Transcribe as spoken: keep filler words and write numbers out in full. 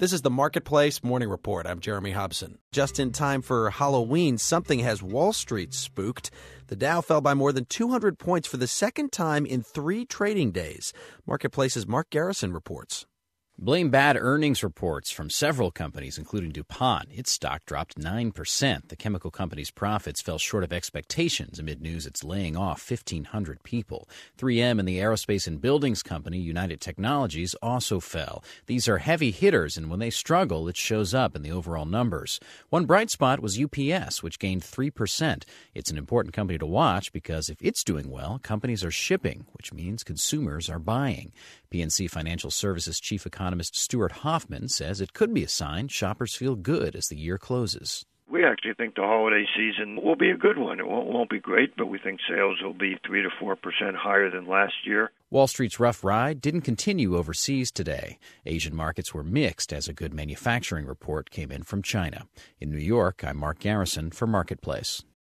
This is the Marketplace Morning Report. I'm Jeremy Hobson. Just in time for Halloween, something has Wall Street spooked. The Dow fell by more than two hundred points for the second time in three trading days. Marketplace's Mark Garrison reports. Blame bad earnings reports from several companies, including DuPont. Its stock dropped nine percent. The chemical company's profits fell short of expectations amid news it's laying off fifteen hundred people. three M and the aerospace and buildings company, United Technologies, also fell. These are heavy hitters, and when they struggle, it shows up in the overall numbers. One bright spot was U P S, which gained three percent. It's an important company to watch because if it's doing well, companies are shipping, which means consumers are buying. P N C Financial Services chief economist Stuart Hoffman says it could be a sign shoppers feel good as the year closes. We actually think the holiday season will be a good one. It won't, won't be great, but we think sales will be three to four percent higher than last year. Wall Street's rough ride didn't continue overseas today. Asian markets were mixed as a good manufacturing report came in from China. In New York, I'm Mark Garrison for Marketplace.